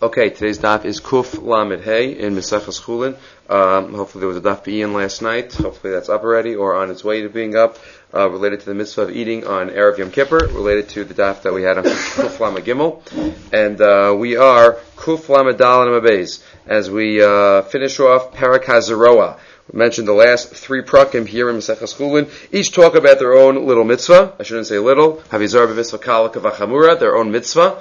Okay, today's daf is Kuf Lamed Hey in Mesechus Chulin. Hopefully there was a daf be'in last night. Hopefully that's up already or on its way to being up. Related to the mitzvah of eating on Erev Yom Kippur, related to the daf that we had on Kuf Lamed Gimel. And we are Kuf Lamed Dal and Mabez as we finish off Parak HaZeroah. We mentioned the last three prakim here in Mesechus Chulin. Each talk about their own little mitzvah. I shouldn't say little. Havizar b'mitzvah kala kavachamura, their own mitzvah.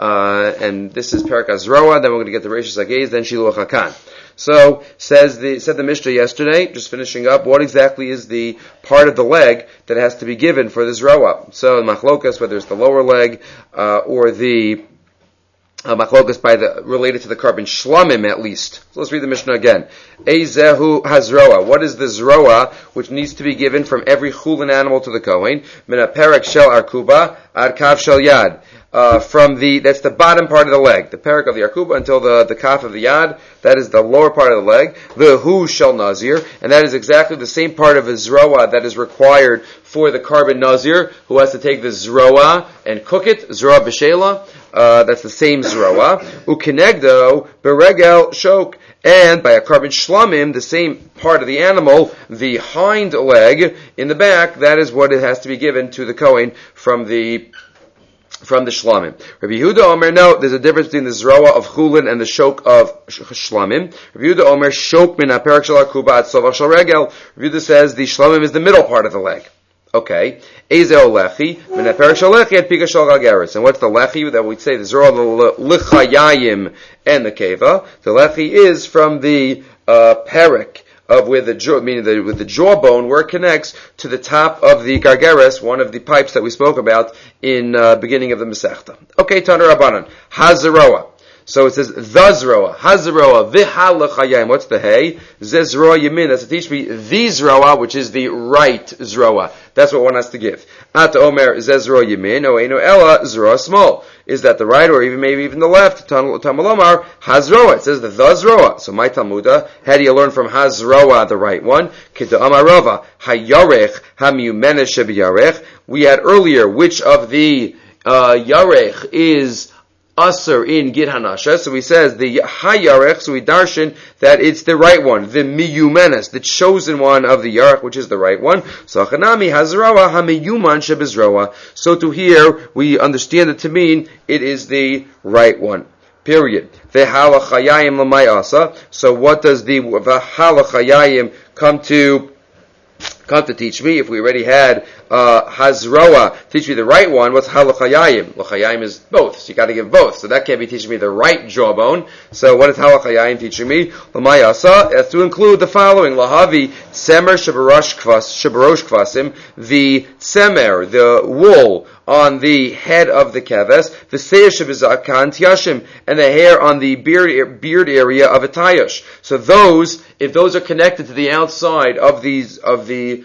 And this is Parak HaZeroah. Then we're going to get the Reishis Hagez, then Shiluach HaKan. So, said the Mishnah yesterday, just finishing up, what exactly is the part of the leg that has to be given for the Zeroah? So, machlokas, whether it's the lower leg, or the machlokas related to the carbon shlamim at least. So let's read the Mishnah again. Eizehu hazroa. What is the Zeroah which needs to be given from every chulin animal to the Kohen? Min perek shel arkuba ad kav shel yad. That's the bottom part of the leg, the perek of the arkuba until the kaf of the yad, that is the lower part of the leg, the hu shel nazir, and that is exactly the same part of the Zeroah that is required for the carbon nazir, who has to take the Zeroah and cook it, Zeroah b'shela, that's the same Zeroah, ukenegdo beregel shok, and by a carbon shlamim, the same part of the animal, the hind leg in the back, that is what it has to be given to the Kohen from the shlamim. Rabbi Yehuda Omer, no, there's a difference between the Zeroah of chulin and the shok of shlamim. Rabbi Yehuda Omer, shok min ha-perek shel arkuba ad sovach shel regel. Rabbi Yehuda says the shlamim is the middle part of the leg. Okay. Ezeo lechi, min ha-perek shel lechi ad pika shel gageres. And what's the lechi that we'd say? The Zeroah, the lichayayim, and the keva. The lechi is from the perek of where the jaw, meaning with the jawbone, where it connects to the top of the gargeres, one of the pipes that we spoke about in beginning of the Masechta. Okay, Taner Rabbanan, HaZeroah. So it says the Zeroah, HaZeroah, v'halachayim. What's the hey? Zeroah Yamin. That's to teach me the Zeroah, which is the right Zeroah. That's what one has to give. Ata Omer Zeroah Yamin, o Eino Ella Zeroah small. Is that the right or maybe even the left? Tamalomar HaZeroah. It says the Zeroah. So my Talmuda, how do you learn from HaZeroah the right one? Kita Amarova Hayarech Hamiumenes Shebiyarech. We had earlier which of the Yarech is Aser in Gid Hanasha, so he says the Hayarech, so we darshan that it's the right one, the Miyumenes, the chosen one of the Yarech, which is the right one. So Chanami Hazrawa Hamiyuman Shebizrawa. So to here, we understand it to mean it is the right one. Period. V'halachayayim l'mayasa. So what does the v'halachayayim come to teach me? If we already had Hazroah teach me the right one, what's halachayayim? Lachayayim is both, so you got to give both. So that can't be teaching me the right jawbone. So what is halachayayim teaching me? Lamayasa, that's to include the following: lahavi semer shabarosh kvasim, the semer, the wool on the head of the keves, the seir shabizakan tiyashim, and the hair on the beard area of a tayash. So those, if those are connected to the outside of the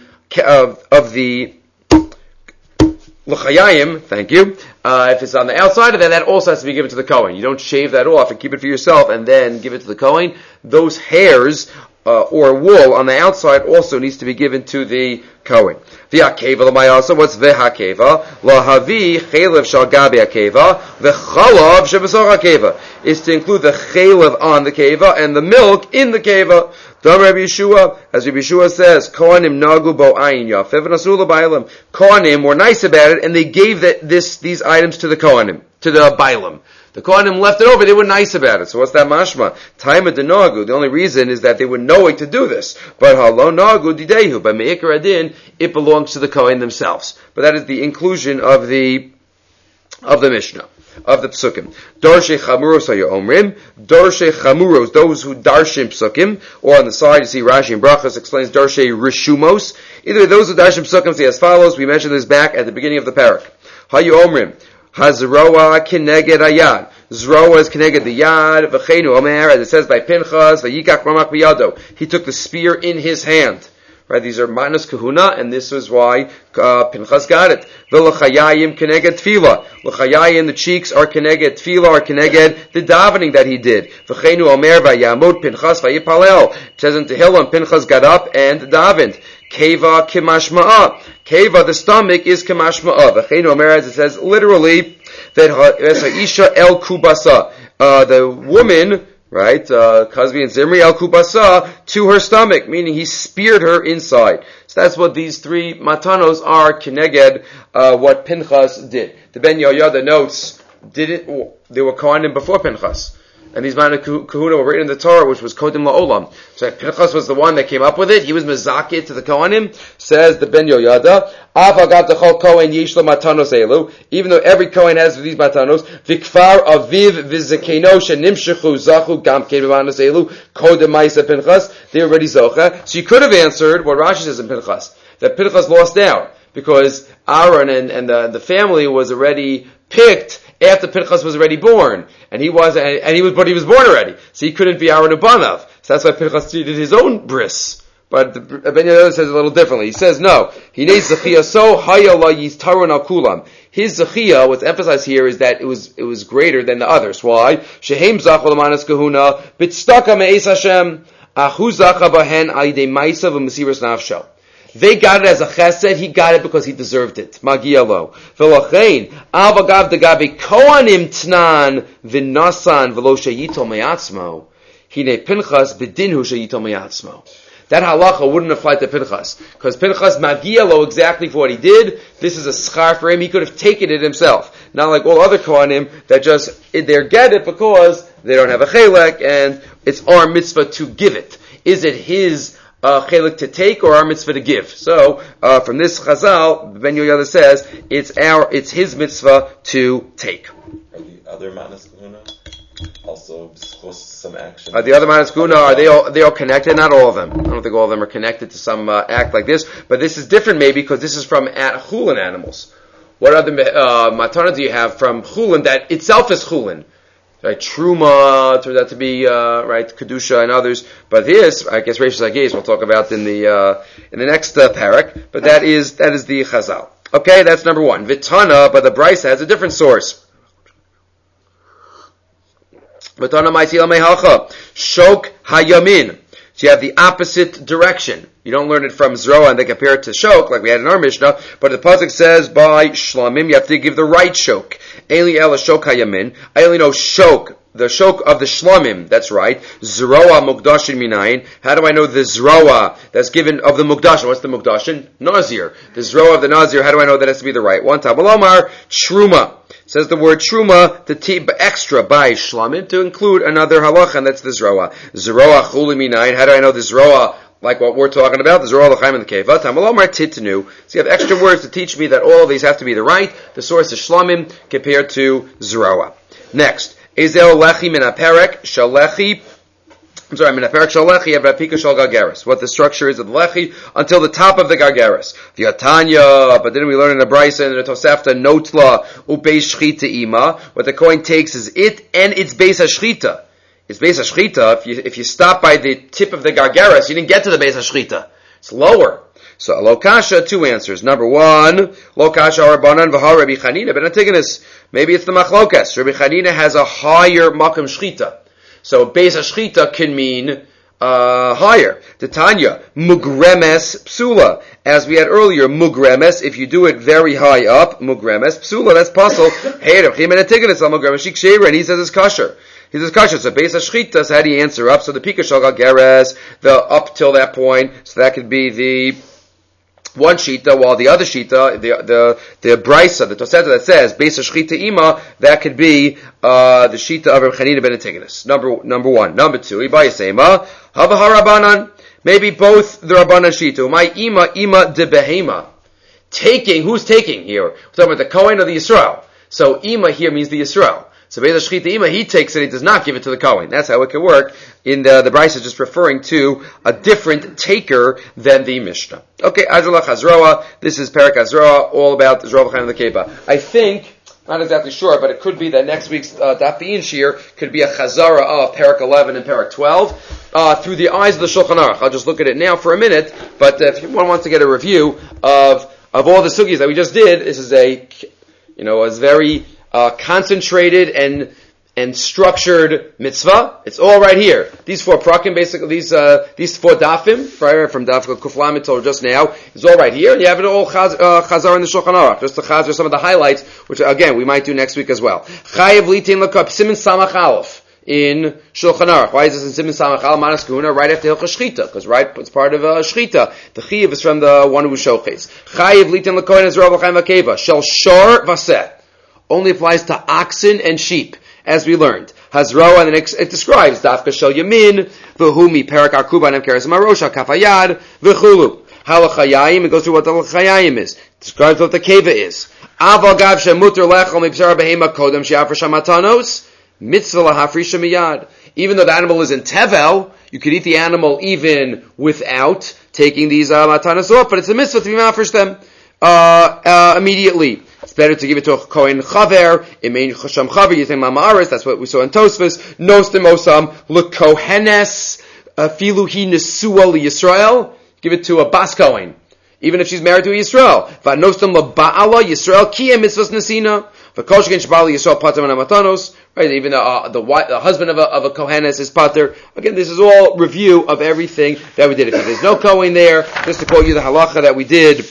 l'chayayim, thank you. If it's on the outside of that also has to be given to the Kohen. You don't shave that off and keep it for yourself and then give it to the Kohen. Those hairs or wool on the outside also needs to be given to the Kohen. The akeva l'mayasa, what's the hakeva? Lahavi chaylev shal gabi akeva, the chalav shebasor hakeva is to include the chaylev on the keva and the milk in the keva. Dam Rabbi Yeshua, as Rabbi Yeshua says, Kohanim nagu bo ayin yafev v'nasu l'bailam. Kohanim were nice about it and they gave these items to the Kohanim, to the bailam. The Kohanim left it over, they were nice about it. So what's that mashma? Taima de nagu. The only reason is that they were knowing to do this. But halo nagu didehu. By me'ikar adin, it belongs to the Kohen themselves. But that is the inclusion of the Mishnah, of the Psukim. Darshe chamuros hayomrim. Darshe chamuros, those who darshim Psukim. Or on the side, you see Rashi and Brachas explains Darshe rishumos. Either those who darshim Psukim say as follows. We mentioned this back at the beginning of the parak. Hayomrim. Hazroah kineged ayad. Zeroah is kineged the yad. V'cheinu omer, as it says by Pinchas, v'yikach ramak b'yado. He took the spear in his hand. Right, these are manas kahuna, and this is why Pinchas got it. V'lachayayim kineged tefillah. L'chayayim, the cheeks are kineged tefillah, are kineged the davening that he did. V'cheinu omer v'yamod Pinchas v'yipalel. It says in Tehillim, Pinchas got up and davened. Keva kimashma'a. Keva, the stomach, is kimashma'a. V'cheinu omer, as it says literally, that Isha el kubasa. the woman, right, Kazvi and Zimri al Kubasa, to her stomach, meaning he speared her inside. So that's what these three matanos are, Keneged, what Pinchas did. The Ben Yoyada notes, they were Kohanim before Pinchas. And these Mana Kahuna were written in the Torah, which was Kodim La'olam. So Pinchas was the one that came up with it. He was Mezakeh to the Kohanim. Says the Ben Yoyada, even though every Kohen has these matanos, Vikfar Aviv Vizekeno Shenimshechu Zachu Gam Kein B'manos Elu Kodem Ma'isa Pinchas. They already Zocha. So you could have answered what Rashi says in Pinchas, that Pinchas lost out because Aaron and the family was already picked after Pinchas was already born, but he was born already, so he couldn't be Aaron Ubanav. So that's why Pinchas did his own bris. But Ben Yehuda says it a little differently. He says no. He needs zechiyah so haya la yiztaron al kulam. His zechiyah, what's emphasized here is that it was greater than the others. Why? Shehem zachol amanas kahuna bitstaka me'es Hashem achu zacha bahen al yidei ma'isa v'mesiras nafsho. They got it as a chesed. He got it because he deserved it. Magia lo. V'lochein avagav degabe kohanim tnan v'nasan v'lo sheyito me'atzmo. Hine Pinchas b'dinhu sheyito me'atzmo. That halacha wouldn't apply to Pinchas, because Pinchas magia lo exactly for what he did. This is a schar for him. He could have taken it himself. Not like all other kohanim that they get it because they don't have a chelek, and it's our mitzvah to give it. Is it his chelik to take or our mitzvah to give? So from this Chazal, Ben Yoyada says it's his mitzvah to take. Are the other manas kahuna also some action? The other manas kahuna, are they all connected? Not all of them. I don't think all of them are connected to some act like this, but this is different maybe because this is from chulin animals. What other matana do you have from chulin that itself is chulin? Right, Truma turns out to be right Kedusha and others, but this I guess Reish Zagez we'll talk about in the next parak. But that is the Chazal. Okay, that's number one. Vitana, but the Brisa has a different source. Vitana Ma'itila Mehacha Shok Hayamin. So you have the opposite direction. You don't learn it from Zroa and they compare it to Shok, like we had in our Mishnah, but the Pasuk says by Shlamim, you have to give the right Shok. Eli Ela Shok Hayamin. I only know Shok, the Shok of the Shlamim, that's right. Zroa Mukdashin Minayin. How do I know the Zroa that's given of the Mukdashin? What's the Mukdashin? Nazir. The Zroa of the Nazir, how do I know that has to be the right one? Tabalomar, Truma. Says the word Truma, the extra by Shlamim, to include another halacha, and that's the Zroa. Zroa Chuli Minayin. How do I know the Zroa? Like what we're talking about, the Zorah L'chaim and the Keva. Tamalomar Titanu. So you have extra words to teach me that all of these have to be the right. The source is Shlamim compared to Zeroah. Next, Ezel Lechi min Aperek Shalechi. Min Aperek Shalechi Avrapika Shal Gargaris. What the structure is of the Lechi until the top of the Gargaris. V'yatanya. But then we learn in the Brisa and the Tosafta Notla Ubeis Shchita Ima. What the coin takes is it and its Beis HaShchita. It's Beis HaShchita. If you stop by the tip of the Gargaris, you didn't get to the Beis HaShchita. It's lower. So, Lokasha, two answers. Number one, Lokasha Rabbanan v'ha Rabbi Chanina ben Antigonus. Maybe it's the Machlokas. Rabbi Chanina has a higher Makam Shchita. So, Beis HaShchita can mean higher. The Tanya, Mugremes Psula. As we had earlier, Mugremes, if you do it very high up, Mugremes Psula, that's possible. Hey, Rabbi Chanina ben Antigonus, Mugremes Shik and he says it's kasher. He says kasher. So Beis HaShchita, so how do you answer up? So the Pika Shal Gargaris, the up till that point, so that could be the one shita, while the other shita, the Brisa, the Toseta that says Beis HaShchita Ima, that could be the shita of Reb Chanina ben Antigonus. Number one. Number two, Ibayasema, Hava HaRabbanan, maybe both the Rabbanan shita. My Ima de Behema. Taking, who's taking here? We're talking about the Kohen or the Yisrael. So Ima here means the Yisrael. So Beis HaShchita Ima, he takes it, he does not give it to the Kohen. That's how it can work. In the Brisa is just referring to a different taker than the Mishnah. Okay, Azrullah Chazroa. This is Perek Azroa, all about Zroa L'chaim and the Keva. I think, not exactly sure, but it could be that next week's Daf Be'in Shir could be a Chazara of Perek 11 and Perek 12, through the eyes of the Shulchan Aruch. I'll just look at it now for a minute, but if anyone wants to get a review of all the sugis that we just did, this is a very, concentrated and and structured mitzvah. It's all right here. These 4 prakim, basically, these 4 dafim, right, from daf kuflam till just now, is all right here. And you have it all chazar in the Shulchan Aruch. Just to chazar some of the highlights, which again, we might do next week as well. Chayev litin l'kap simin samach aleph in Shulchan Aruch. Why is this in simin samach aleph manas kahuna right after hilchos shchita? Because right, it's part of shchita. The chiyuv is from the one who shoches. Chayev litin l'kohen Ezra v'chaim v'keva shel shor vaseh only applies to oxen and sheep. As we learned, Hazroa, and it describes Dafka Shel Yamin, V'humi Perak Arkuba Nem Keres Marosha Kafayad V'chulu. Halachayim, it goes through what the Halachayim is. It describes what the Keva is. Aval Gav Shemuter Lechol Mipshar Behema Kodem She'afresh Hamatanos Mitzvah Lahafrisha Miyad. Even though the animal is in Tevel, you could eat the animal even without taking these matanos off, but it's a mitzvah to be mafresh them immediately. It's better to give it to a kohen chaver. It may chasham chaver. You think mamaris. That's what we saw in Tosfos. Nostim osam lekohenes filuhi nesua liyisrael. Give it to a bas kohen, even if she's married to a Yisrael. Va'nostim lebaala Yisrael kiyem mitzvahs nesina. V'koshken shabali Yisrael pater manamatanos. Right, even the husband of a kohenes is pater. Again, this is all review of everything that we did. If there's no kohen there, just to quote you the halacha that we did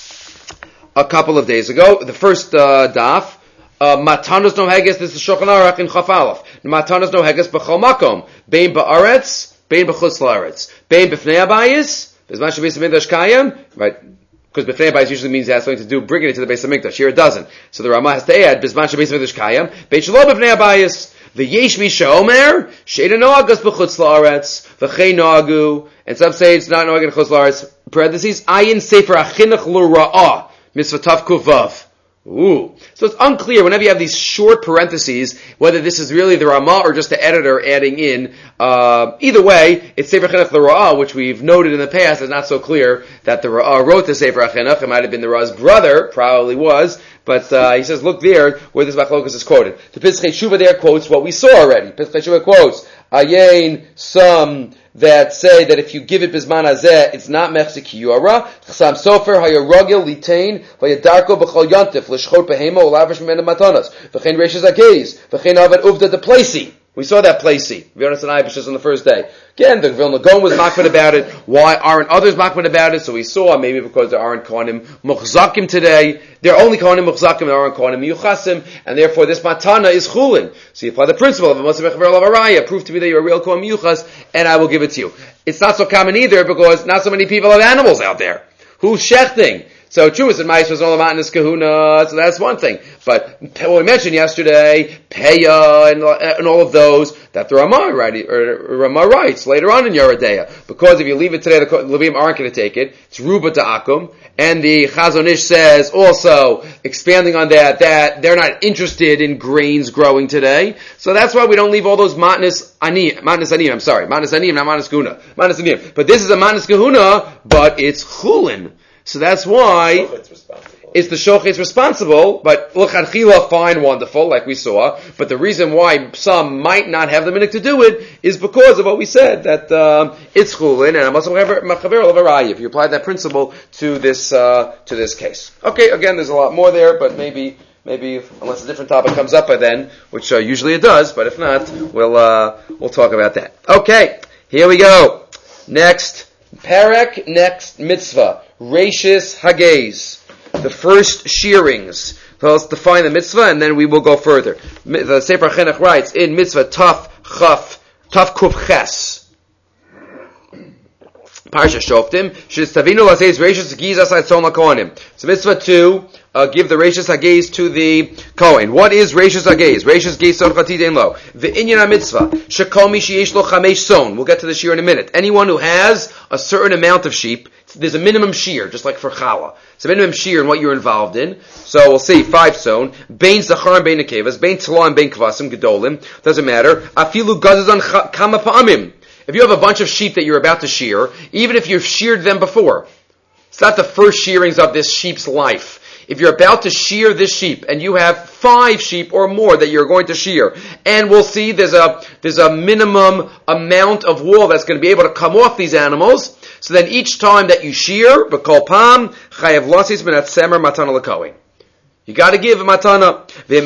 a couple of days ago. The first daf, matanos no heges, this is Shulchan Aruch in Chaf Aleph. Matanos no heges b'chol makom, bein ba'aretz, bein b'chutz la'aretz, bein b'fnei abayis, b'zman shebeis hamikdash kayem, right? Because b'fnei abayis usually means it has something to do bringing it to the Beis Hamikdash. Here it doesn't. So the Ramah has to add b'zman shebeis hamikdash kayem, bein shelo b'fnei abayis. The yesh mi she'omer she'eda noagas b'chutz la'aretz v'chei noagu, and some say it's not noag in chutz la'aretz. Parentheses ayin sefer achinuch l'ra'ah. Mitzvah Tav Kuvav. Ooh. So it's unclear whenever you have these short parentheses whether this is really the Ramah or just the editor adding in. Either way, it's Sefer Chinuch L'Ra'ah, which we've noted in the past is not so clear that the Ra'ah wrote the Sefer Chinuch. It might have been the Ra'ah's brother, probably was, but he says, look there where this Machlokas is quoted. The Pischei Shuvah there quotes what we saw already. Pischei Shuvah quotes, Ayin, some that say that if you give it bisman hazeh, it's not mechzik yora. Chasam sofer hayarogil litain vayadarko b'chol yontif l'shchot behema ulavish mimena matanos v'chein reishes ageiz v'chein avad uvda de placey. We saw that placey. V'yonas and Ibish on the first day. Again, the Vilna Gaon was makbid about it. Why aren't others makbid about it? So we saw maybe because there aren't kohanim muchzakim today. There are only kohanim muchzakim. There aren't kohanim miyuchasim, and therefore this matana is chulin. So you apply the principle of a Moshe Mechaber Lav Araya. Prove to me that you're a real kohen miyuchas, and I will give it to you. It's not so common either because not so many people have animals out there. Who's shechting? So Chuvas and Mais was all about Matnas Kahuna, so that's one thing. But what we mentioned yesterday, Peya and all of those, that the Ramah writes later on in Yeridea. Because if you leave it today, the Levim aren't going to take it. It's Ruba to Akum. And the Chazon Ish says also, expanding on that they're not interested in grains growing today. So that's why we don't leave all those Matnas Aniyim, not Matnas Kahuna. Matnas Aniyim. But this is a Matnas Kahuna, but it's Chulin. So that's why it's the shochet's responsible, but l'chadchila, fine, wonderful, like we saw. But the reason why some might not have the minute to do it is because of what we said, that it's chulin, and I'm also machaver of a raya, if you apply that principle to this case. Okay, again, there's a lot more there, but maybe, unless a different topic comes up by then, which usually it does, but if not, we'll talk about that. Okay, here we go. Next mitzvah. Reishis Hagez, the first shearings. So let's define the mitzvah and then we will go further. The Sefer Chinuch writes in mitzvah Taf Kuf Ches. Parsha Shoftim, Sh'istavinu Lazez Reishis Hagez Asai Tzon LaKohanim. So mitzvah 2, give the Reishis Hagez to the Kohen. What is Reishis Hagez? Reishis Hagez Son Chatid Ein Lo. V'inyan HaMitzvah, Shekol Mi Sheyesh Lo Chamesh Son. We'll get to the shear in a minute. Anyone who has a certain amount of sheep, there's a minimum shear, just like for challah. It's a minimum shear in what you're involved in. So we'll say 5 son. Bein zachar and bein nekevas, bein tala and bein kvasim, gedolim. Doesn't matter. Afilu gazazan kama pa'amim. If you have a bunch of sheep that you're about to shear, even if you've sheared them before, it's not the first shearings of this sheep's life. If you're about to shear this sheep, and you have 5 sheep or more that you're going to shear, and we'll see there's a minimum amount of wool that's going to be able to come off these animals, so then each time that you shear, b'kol pam, chayav lasis minat semer matana l'kohen. You got to give a matana. There's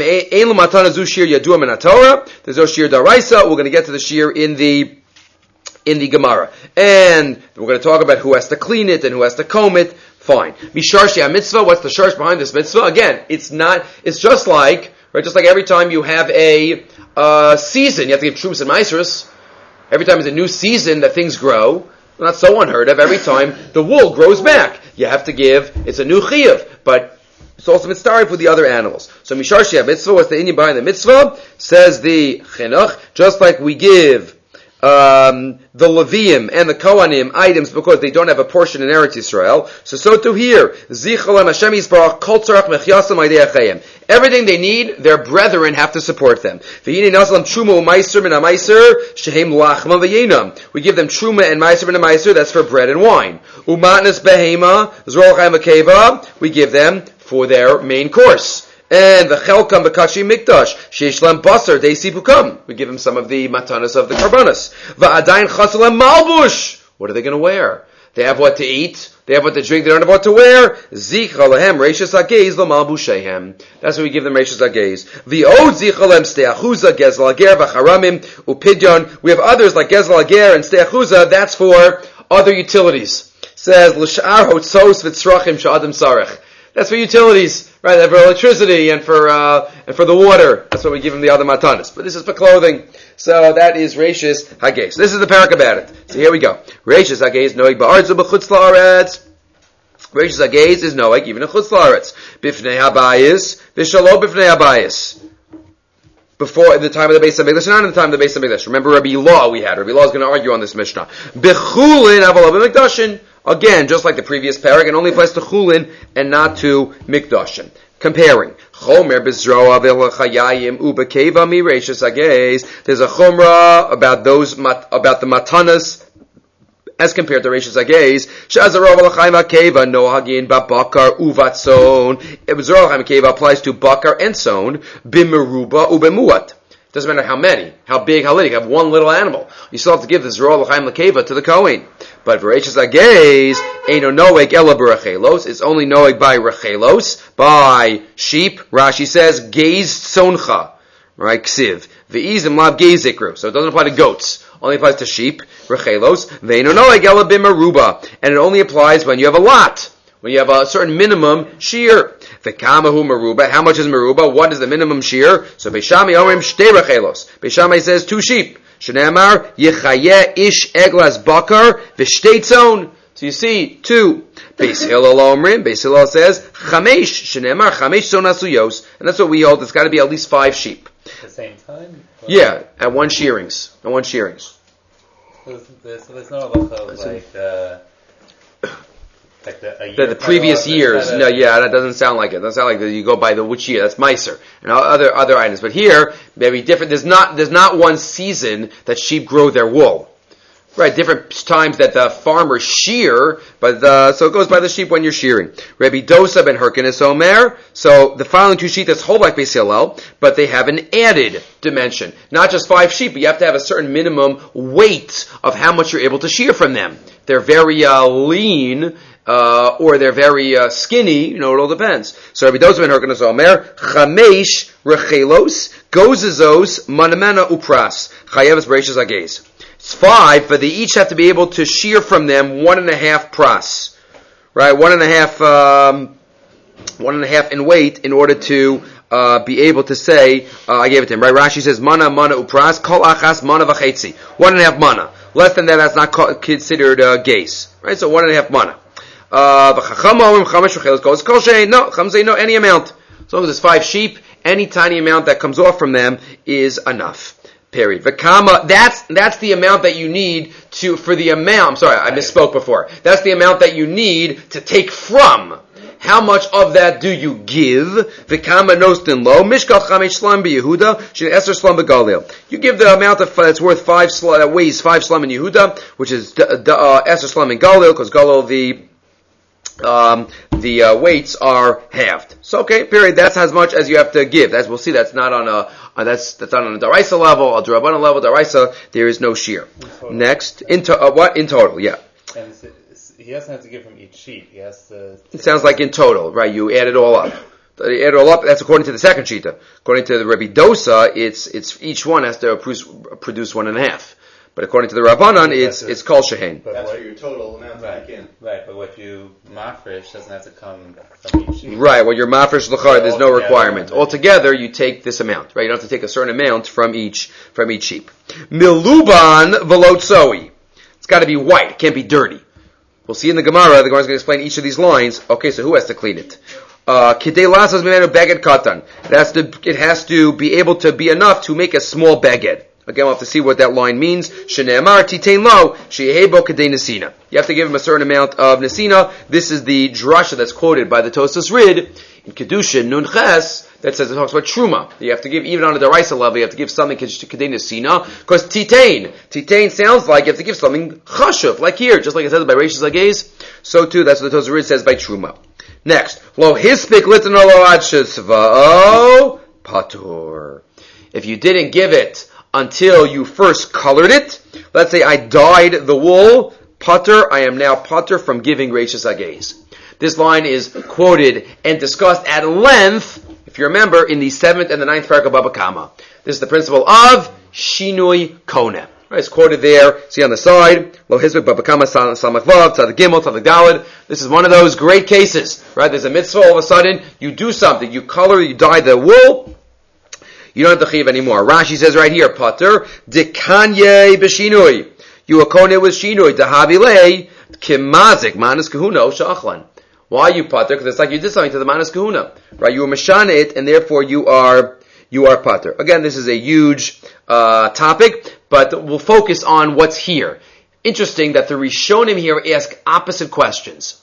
no shir daraisa. We're going to get to the shir in the Gemara. And we're going to talk about who has to clean it and who has to comb it. Fine. Misharshi mitzvah. What's the sharsh behind this mitzvah? Again, it's just like every time you have a season, you have to give trumos and maasros. Every time it's a new season that things grow. Not so unheard of. Every time the wool grows back, you have to give. It's a new chiyuv, but it's also mitzvah for the other animals. So misharshi mitzvah, what's the inyan behind the mitzvah? Says the chinuch, just like we give the Leviim and the Kohanim items because they don't have a portion in Eretz Yisrael. So too here, Zichalem Hashem Yisbarach Kol Tzarach Mechyasam Aidei Achayim. Everything they need, their brethren have to support them. We give them truma and meiser, that's for bread and wine. Umatnas behema, zrolchaim akeva, we give them for their main course. And the chelkam b'kashi mikdash, sheishlam basar deisi bukam. We give them some of the matanas of the karbanas. Va'adayin chasalam malbush. What are they going to wear? They have what to eat. They have what to drink. They don't have what to wear. Zichra lehem reishas hageiz l'malbushehem. That's what we give them, reishas hageiz. V'od zichra lehem steachuza, gezel hager, v'charamim, upidyon. We have others like gezel hager and steachuza. That's for other utilities. Says l'shar hotzos v'tzrachim sha'adam sarech. That's for utilities, right? For electricity and for the water. That's what we give them the other matanas. But this is for clothing. So that is reishis hageiz. This is the parak about it. So here we go. Reishis hageiz noig ba'arzu b'chutz la'aretz. Reishis hageiz is noig even in chutz la'aretz. Bifnei habayis, v'shalo bifnei habayis. Before, in the time of the Beis HaMikdash, not in the time of the Beis HaMikdash. Remember Rabbi Law we had. Rabbi Law is going to argue on this Mishnah. Bechulin aval b'mikdashin. Again, just like the previous parak, it only applies to chulin and not to mikdashin. Comparing. Chomer bezroa v'lachayayim ubekeva mi reishis hageiz. There's a chumrah about about the matanas as compared to reishis hageiz. Shazarov v'lachayim hakeva nohagin ba'bakar uvatzon. Bezroa v'lachayim hakeva applies to bakar and son b'meruba ubemuat. Doesn't matter how many, how big, how little. You have one little animal. You still have to give the Zroa L'chaim L'keva to the Kohen. But V'reishas Hageiz, Eino Noeg Ela B'Rechelos. It's only Noeg by Rechelos, by sheep. Rashi says, Geiz Tzoncha. Right, Ksiv. V'izim Lav Geiz Ikru. So it doesn't apply to goats. Only applies to sheep. Rechelos. V'eino Noeg Ela B'Meruba. And it only applies when you have a lot. When you have a certain minimum shear. V'kamahu meruba. How much is meruba? What is the minimum shear? So Beishamai omrim shtei rechelos. Beishamai says 2 sheep. Shneimar yechayeh ish eglas bakar v'shtei tzon. So you see 2. Beis Hillel omrim. Beis Hillel says chamesh. Shneimar chamesh tzon asuyos. And that's what we hold. It's got to be at least 5 sheep. At the same time? Yeah, at one shearings. So there's no halacha like the previous years. No, yeah, that doesn't sound like it. It doesn't sound like that you go by the which year. That's Meiser and other items. But here, maybe different. There's not one season that sheep grow their wool. Right, different times that the farmers shear, but so it goes by the sheep when you're shearing. Rabbi Dosa ben Hyrcanus Omer. So the following 2 sheep that's hold like Beis Hillel, but they have an added dimension. Not just 5 sheep, but you have to have a certain minimum weight of how much you're able to shear from them. They're very lean. Or they're very skinny, it all depends. So Rabbi Dosa ben Hyrcanus Omer, Chamesh rechelos, gozizos, manamena upras, chayevas bereishis hageiz. It's 5, but they each have to be able to shear from them 1.5 pras. Right, 1.5 in weight in order to be able to say, I gave it to him. Right, Rashi says, mana upras, kol achas mana v'chetzi. 1.5 mana. Less than that's not considered gaze. Right, so 1.5 mana. No, any amount. As long as it's 5 sheep, any tiny amount that comes off from them is enough. Period. That's the amount that you need for the amount. I'm sorry, I misspoke before. That's the amount that you need to take from. How much of that do you give? V'kama nostin lo mishkal chamesh shlam b'Yehuda shin eser shlam b'Galil. You give the amount that's worth 5 shlam, that weighs 5 shlam in Yehuda, which is eser shlam in Galil, because Galil the weights are halved. So okay, period. That's as much as you have to give. As we'll see, that's not on a that's not on a daraisa level, a drabana level. Daraisa, there is no shear. Next, in total, yeah. And he doesn't have to give from each sheet. He has to. It sounds like in total, right? You add it all up. They add it all up. That's according to the second shita. According to the Rebbe Dosa, it's each one has to produce 1.5. But according to the Rabbanan, it's kol shehein. That's for your total amount to Right. take in. Right, but what you mafresh doesn't have to come from each sheet. Right. Well, your mafresh l'char, there's no Altogether, requirement. right. Altogether, you take this amount. Right. You don't have to take a certain amount from each sheep. Miluban velotzoi. It's got to be white. It can't be dirty. We'll see in the Gemara. The Gemara is going to explain each of these lines. Okay, so who has to clean it? Kidei lasas mimenu beged katan. It has to be able to be enough to make a small beged. Again, we'll have to see what that line means. Shene'emar titein lo shehebo kidei nesina. You have to give him a certain amount of nesina. This is the drasha that's quoted by the Tosas Rid in Kedushin Nun Ches that says it talks about truma. You have to give, even on a deraisa level, you have to give something kidei nesina, because titein sounds like you have to give something chashuv, like here, just like it says by Reishis Lagez. So too, that's what the Tosas Rid says by truma. Next, lo hispik litan lo ad shesva'o patur. If you didn't give it until you first colored it, let's say I dyed the wool, patur, I am now patur from giving Reishis Lagez. This line is quoted and discussed at length, if you remember, in the 7th and the 9th parak of Baba Kama. This is the principle of shinui koneh. Right, it's quoted there. See on the side, Lo Hizbek Baba Kama Samach Vav Tzadik Gimel Tzadik Daled. This is one of those great cases, right? There's a mitzvah. All of a sudden, you do something, you color, you dye the wool. You don't have to chiv anymore. Rashi says right here, Pater dekanye b'shinui. You are koneh with shinui dehavilei kimazik manas kahuna shachlan. Why are you pater? Because it's like you did something to the manas kahuna, right? You were mashana it, and therefore you are pater. Again, this is a huge topic, but we'll focus on what's here. Interesting that the Rishonim here ask opposite questions.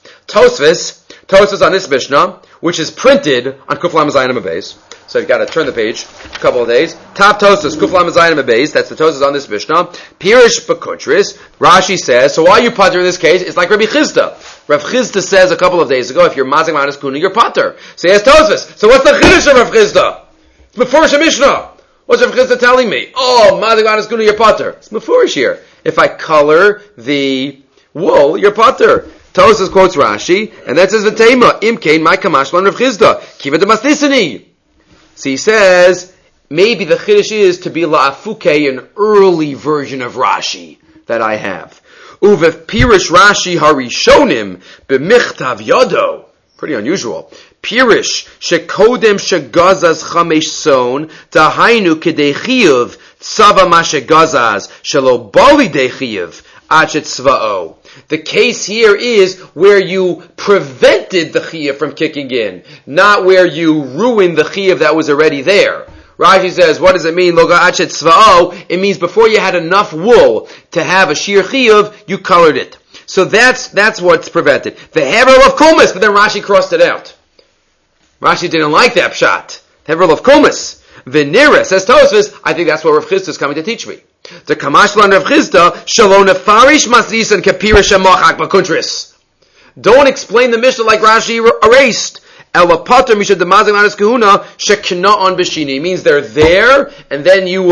Tosfos on this Mishnah, which is printed on Kuf Lam Zayin Beis. So you've got to turn the page a couple of days. Top Tosfos, Kuf Lam Zayin Beis. That's the Tosfos on this Mishnah. Pirish B'Kutris. Rashi says, so why are you pater in this case? It's like Rabbi Chizda. Rav Chizda says a couple of days ago, if you're mazik manas kuna, you're pater. So he has Tosfos. So what's the chiddush of Rav Chizda? It's Mefurish Mishnah. What's Rav Chizda telling me? Oh, mazik manas kuna, you're pater. It's Mefurish here. If I color the wool, you're pater. Tosfos quotes Rashi, and that says v'teima imkein my kamashlan Rav Chizda kiva demasnisani. So he says maybe the chiddush is to be la'afuke, an early version of Rashi that I have. Uvev pirish Rashi harishonim b'michtav yodo. Pretty unusual. Pirish shekodem shegazaz chamesh son dahainu kedei chiyuv tzava ma shegazaz shelo bali dei chiyuv achet tzva'o. The case here is where you prevented the chiyuv from kicking in, not where you ruined the chiyuv that was already there. Rashi says, what does it mean? Loga achet tzva'o. It means before you had enough wool to have a shir chiyuv, you colored it. So that's what's prevented. The hevel of kumis, but then Rashi crossed it out. Rashi didn't like that pshat. Hevel of kumis. Venira, says Tosfos, I think that's what Rav Chizda is coming to teach me. The Kamashlan Rav Chizda, Shalom Nefarish Masris and Kapirish Mochak Bakuntris. Don't explain the Mishnah like Rashi erased. Ela Pater Misha Demazim Anas Kahuna Shekna on Bishini. Means they're there, and then you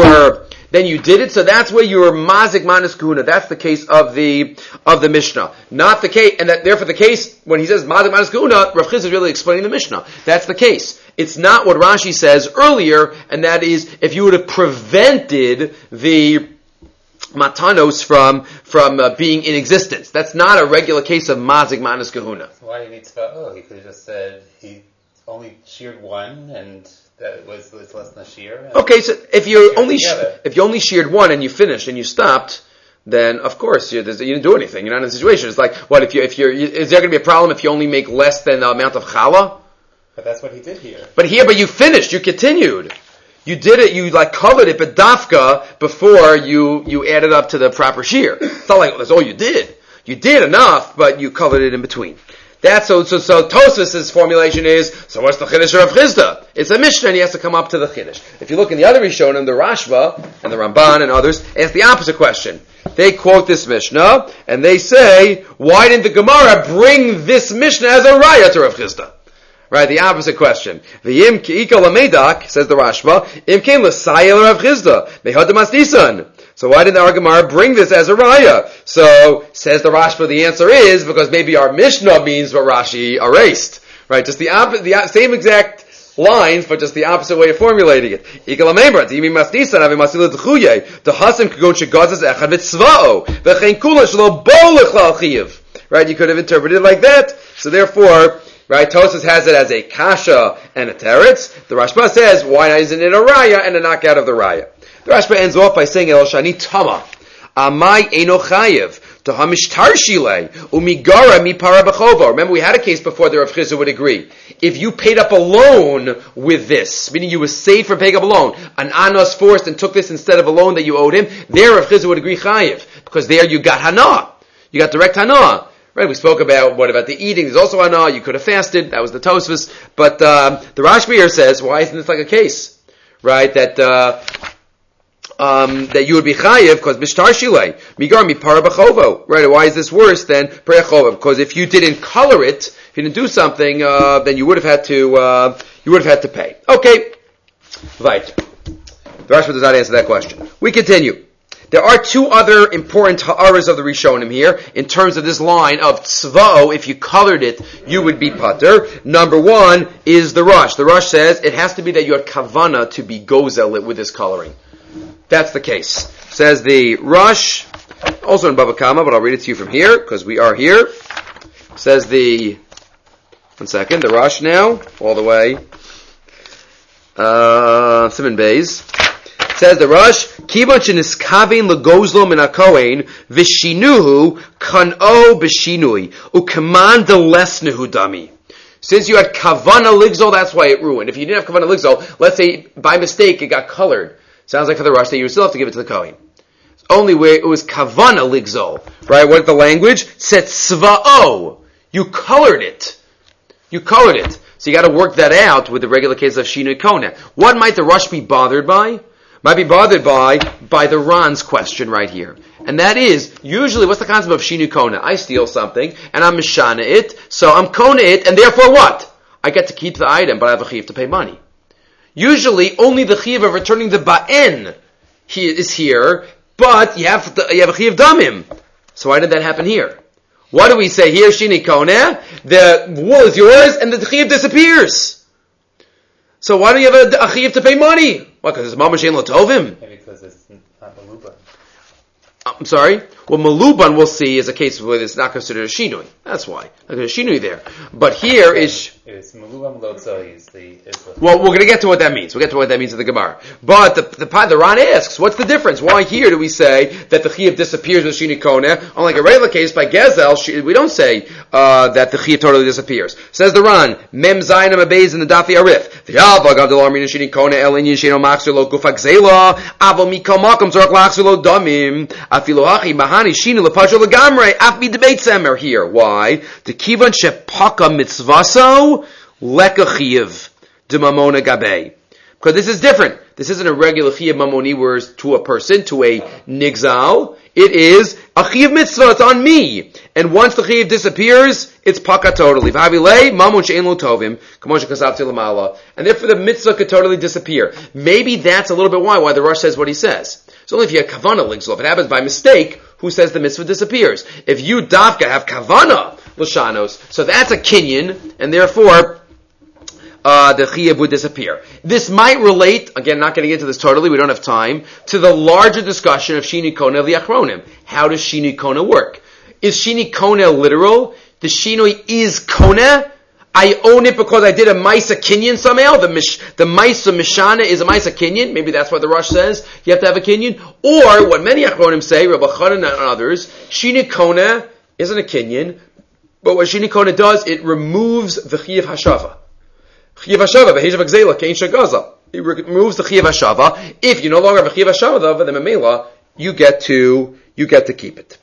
did it, so that's where you were Mazik Manas Kahuna. That's the case of the Mishnah. Not the case, and that therefore the case, when he says Mazik Manas Kahuna, Rav Chizda is really explaining the Mishnah. That's the case. It's not what Rashi says earlier, and that is, if you would have prevented the matanos from being in existence. That's not a regular case of Mazik Manas Kahuna. So why do you need tzva'o? He could have just said he only sheared one, and that was less than a shear. Okay, so if you only sheared one and you finished and you stopped, then of course you didn't do anything. You're not in a situation. It's like, what if is there going to be a problem if you only make less than the amount of challah? But that's what he did here. But you finished. You continued. You did it. You covered it, but dafka before you added up to the proper shear. It's not like that's all you did. You did enough, but you covered it in between. That's so Tosfos' formulation is, so what's the chiddush of Chizda? It's a Mishnah, and he has to come up to the chiddush. If you look in the other Rishonim, the Rashba and the Ramban and others, ask the opposite question. They quote this Mishnah, and they say, why didn't the Gemara bring this Mishnah as a raya to Rav Chizda? Right, the opposite question. V'yim ki'ika lamedak, says the Rashba, im kein l'sayel Rav Chizda, mehad masnisan. So why didn't our Gemara bring this as a raya? So, says the Rashba, the answer is because maybe our Mishnah means what Rashi erased. Right, just the same exact lines, but just the opposite way of formulating it. Right? You could have interpreted it like that. So therefore, right, Tosfos has it as a kasha and a teretz. The Rashba says, why isn't it a raya and a knockout of the raya? The Rashba ends off by saying, El Shani Tama, Amai Eno Chayev, to Hamishtar Shile, Umigara Mi Parabachova. Remember, we had a case before that Rav Chizah would agree. If you paid up a loan with this, meaning you were saved from paying up a loan, an anos forced and took this instead of a loan that you owed him, there Rav Chizah would agree Chayev, because there you got Hana. You got direct Hana. Right, we spoke about what about the eating. There's also Hana. You could have fasted. That was the Tosfos. But the Rashba here says, why isn't this like a case, right? That you would be chayiv because mishtar shilei migar mi para b'chovo. Right? Why is this worse than perechova? Because if you didn't color it, if you didn't do something, then you would have had to pay. Okay, right. The Rashba does not answer that question. We continue. There are two other important ha'aras of the Rishonim here, in terms of this line of tzva'o, if you colored it, you would be pater. Number one is the Rush. The Rush says it has to be that you had kavana to be gozel it with this coloring. That's the case. Says the Rush, also in Bava Kama, but I'll read it to you from here, because we are here. Says the Rush now, all the way, Simon Bays. Says the Rush, Kivon sheniskavin legozlo min hakohen v'shinuhu kan'o b'shinui u'kaman delesnehu dami. Since you had kavana ligzol, that's why it ruined. If you didn't have kavana ligzol, let's say by mistake it got colored. Sounds like for the Rush that you still have to give it to the kohen. Only where it was kavana ligzol, right? What the language said tzva'o. You colored it. So you got to work that out with the regular case of shinui kona. What might the Rush be bothered by? Might be bothered by the Ran's question right here. And that is, usually, what's the concept of shinu kona? I steal something, and I'm mishana it, so I'm kona it, and therefore what? I get to keep the item, but I have a chiv to pay money. Usually, only the chiv of returning the ba'en is here, but you have a chiv damim. So why did that happen here? What do we say here, shinu kona? The wool is yours, and the chiv disappears. So why do you have a chiv to pay money? Why? Because it's mamash ein lo tovim? Maybe because it's not maluban. I'm sorry? Well, maluban we'll see is a case where it's not considered a shinui. That's why. There's a shinui there. But here is... It's maluban lotzo is the... Well, we're going to get to what that means. We'll get to what that means in the Gemara. But the Ran asks, what's the difference? Why here do we say that the chiv disappears with shini kona? Unlike a regular case by Gezel, we don't say that the chiv totally disappears. Says the Ran, Mem Zayin Amabez in the Dafi Arif. V'yavav Gadol Armin Shini Kona El Inyin Sheno Maxer Lo Gufak Zela Avo Mikal Makam Zorak Laxer Lo Damim Afilo Hachi Mahani Shini Lepajol Legamre Af Mi Debate Semer here. Why? The Kivan Shepaka Mitzvaso Leka Chiv De Mamona Gabe. Because this is different. This isn't a regular Chiv Mamoni where it's to a person, to a Nigzal. It is a Chiv Mitzvah, it's on me. And once the Chiv disappears, it's Paka totally. V'havilei, Mamun she'en lo tovim, Kamosha kasavti l'mala. And therefore the Mitzvah could totally disappear. Maybe that's a little bit why the Rosh says what he says. It's only if you have Kavana Ligzol. If it happens by mistake, who says the Mitzvah disappears? If you, Dafka, have Kavana L'shanos, so that's a Kinyan, and therefore, the Chiyuv would disappear. This might relate, again, not getting into this totally, we don't have time, to the larger discussion of Shini Kona of the Achronim. How does Shini Kona work? Is Shini Kona literal? The Shinoi is Kona? I own it because I did a Maisa Kinyan somehow? The Maisa Mishana is a Maisa Kinyan? Maybe that's what the Rosh says. You have to have a Kinyan. Or, what many Achronim say, Rabbi Chanan and others, Shini Kona isn't a Kinyan, but what Shini Kona does, it removes the Chiyuv Hashava. Chiyuv Hashava, Behejav Gzela, Kein Shagaza. It removes the Chiyuv Hashava. If you no longer have a Chiyuv Hashava, then Memela, you get to keep it.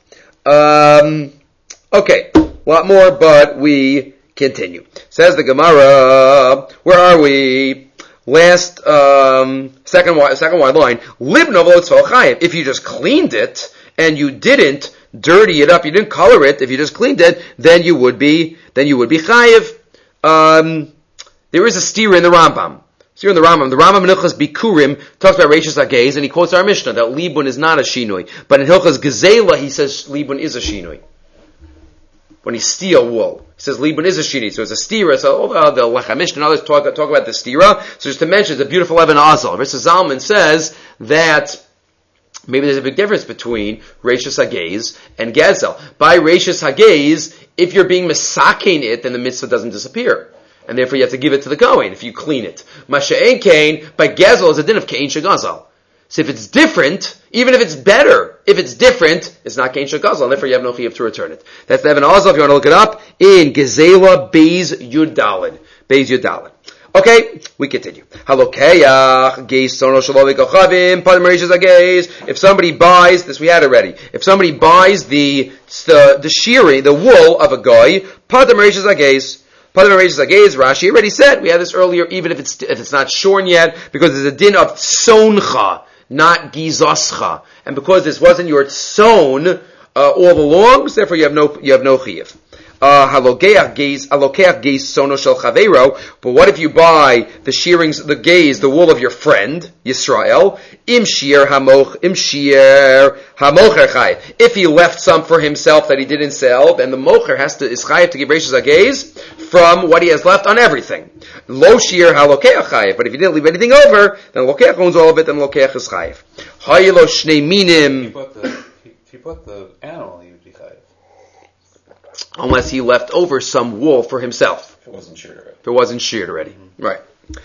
Okay, a lot more, but we continue. Says the Gemara, where are we? Last, second wide line. If you just cleaned it, and you didn't dirty it up, you didn't color it, if you just cleaned it, then you would be chayiv. There is a stira in the Rambam. So the Rambam in Hilchas Bikurim talks about Reishis Hagez, and he quotes our Mishnah that Libun is not a shinui. But in Hilchas Gezela, he says Libun is a shinui. when he steal wool. He says Libun is a shini, so it's a stira. So the Lechamish and others talk about the stira. So just to mention, it's a beautiful Eben Azal. Mr. Zalman says that maybe there's a big difference between Reishis Hagez and Gezel. By Reishis Hagez, if you're being misakein it, then the mitzvah doesn't disappear. And therefore you have to give it to the Kohen if you clean it. Masha'en Kain, by Gezel is a din of Kain Shagazal. So if it's different, even if it's better, if it's different, it's not Kain Shagazal, and therefore you have no chiyuv to return it. That's the Eben Azal, if you want to look it up, in Gezela Beis Yud Daled. Beis Yud Daled. Okay, we continue. If somebody buys this, we had already. If somebody buys the shearing, the wool of a guy, Rashi already said, we had this earlier, even if it's not shorn yet, because there's a din of tsoncha, not gizoscha. And because this wasn't your tson all along, so therefore you have no chiyuv. But what if you buy the shearings, the gaze, the wool of your friend, Yisrael, if he left some for himself that he didn't sell, then the mocher is chayav to give reishis hagaze from what he has left on everything. Lo shir halokeach chayav, but if he didn't leave anything over, then lokeach owns all of it, then lokeach is chayav. Hayelo shnei minim. If you bought the animal, you would be chayav. Unless he left over some wool for himself. If it wasn't sheared already. If it wasn't sheared already. Right.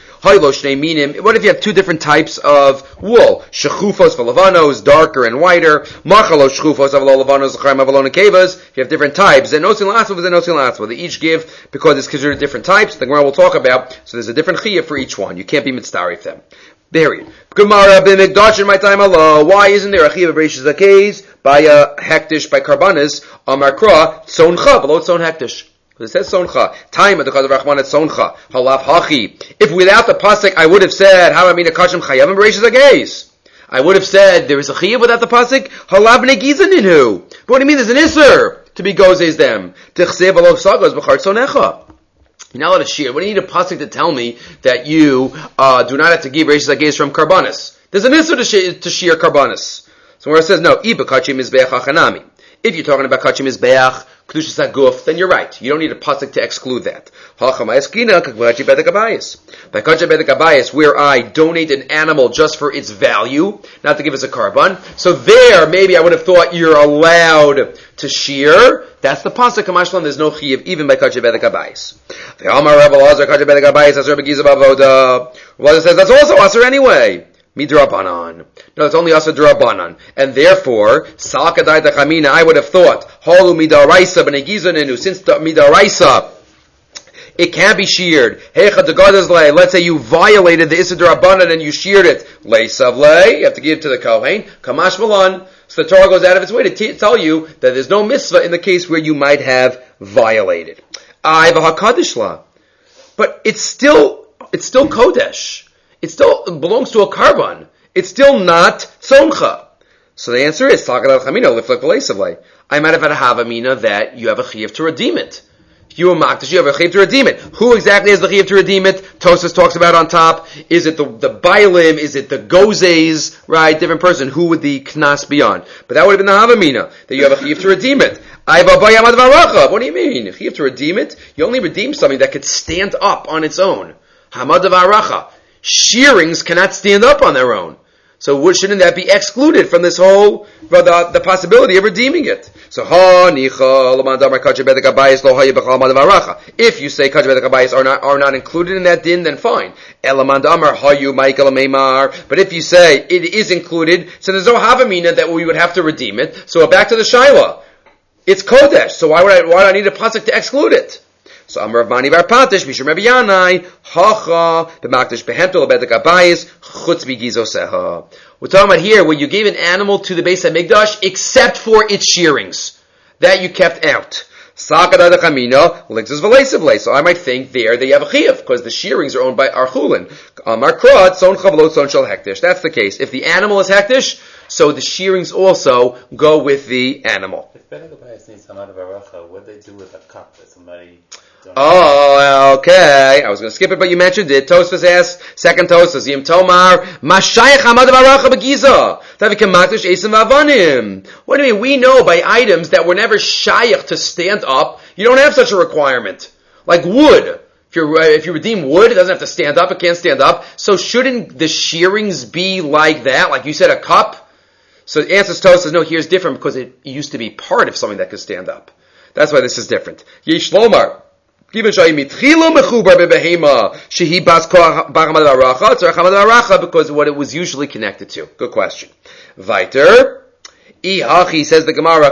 What if you have two different types of wool? Shechufos v'lavanos, darker and whiter. Machalos shechufos v'lavanos, l'chaim v'lon kevas. If you have different types. Zenosin latzva v'zenosin latzva. They each give, because it's considered different types, the Gemara will talk about, so there's a different chiyuv for each one. You can't be mitzvah them. Period. Gemara b'mikdash in my time Allah. Why isn't there a chiyuv of reishis hakays by a hektish by karbanis amar kra tzoncha below tzon hektish? Because it says soncha. Time at the chaz of Rachman at soncha. Halav hachi. If without the pasuk I would have said how I mean a kashim chayavim reishis hakays. I would have said there is a chiyuv without the pasuk. Halav negizaninhu. But what do you mean? There's an iser to be gozes them. Tichsev alov sagos b'char tzonecha. You're not allowed to shear. What do you need a pasuk to tell me that you do not have to give reishis hagaze from karbanis? There's an issue to shear karbanis. So where it says no, iba kachim mizbeach hachanami. If you're talking about kachim mizbeach kedushas haguf, then you're right. You don't need a pasuk to exclude that. Hachamayis kina kachim bedek abayis. By kachim bedek abayis, where I donate an animal just for its value, not to give us a karban. So there, maybe I would have thought you're allowed to shear. That's the pasuk kamashlan. There's no chiyuv even by kachim bedek abayis. The Amar Rav Elazar kachim bedek abayis aser begizav avoda. Well, it says that's also aser anyway. Midrabanan. No, it's only Asa Drabanan. And therefore, Salkadai Dachamina, I would have thought, Holu Midaraisa Benegizaninu, since the Midaraisa, it can be sheared. Hecha Degadazle, let's say you violated the Issa Drabanan and you sheared it. Leisavle, you have to give it to the Kohen. Kamash Malan. So the Torah goes out of its way to tell you that there's no mitzvah in the case where you might have violated. But it's still Kodesh. It still belongs to a karban. It's still not tzoncha. So the answer is, I might have had a havamina that you have a chiyuv to redeem it. If you are makdash, you have a chiyuv to redeem it. Who exactly has the chiyuv to redeem it? Tosas talks about on top. Is it the bailim? Is it the gozes? Right? Different person. Who would the knas be on? But that would have been the havamina, that you have a chiyuv to redeem it. What do you mean? Chiyuv to redeem it? You only redeem something that could stand up on its own. Hamad v'aracha. Shearings cannot stand up on their own. So shouldn't that be excluded from this whole, the possibility of redeeming it? So, if you say kach bedek habayis are not included in that din, then fine. But if you say it is included, so there's no havamina that we would have to redeem it. So back to the shaila. It's kodesh, so why do I need a pasuk to exclude it? So Amar Rav Mani Bar Patish, Mishum Rabbi Yanai, Hacha, B'makdash Behemtel, Bedek Abayis, Chutz B'gizoseha. We're talking about here where you gave an animal to the Beis HaMikdash except for its shearings. That you kept out. Sakada Chamina, Lixus V'leisavle. So I might think there they have a chiyuv, because the shearings are owned by Archulin. Amar Krot, Son Chavalot, Son Shal Hektish. That's the case. If the animal is Hektish, so the shearings also go with the animal. If Bedek Abayis needs Hamad V'aracha, what do they do with a cup that somebody Oh, okay. I was going to skip it, but you mentioned it. Tosfos asks, second Tosfos, Yim Tomar, Mashayach Hamad Baracha Begiza. Tavikim Makdash Esim Avanim. What do you mean? We know by items that were never shayach to stand up. You don't have such a requirement. Like wood. If you redeem wood, it doesn't have to stand up. It can't stand up. So shouldn't the shearings be like that? Like you said, a cup? So the answer to Tosfos, no, here's different because it used to be part of something that could stand up. That's why this is different. Yesh Lomar. Because what it was usually connected to. Good question. Weiter. He says the Gemara,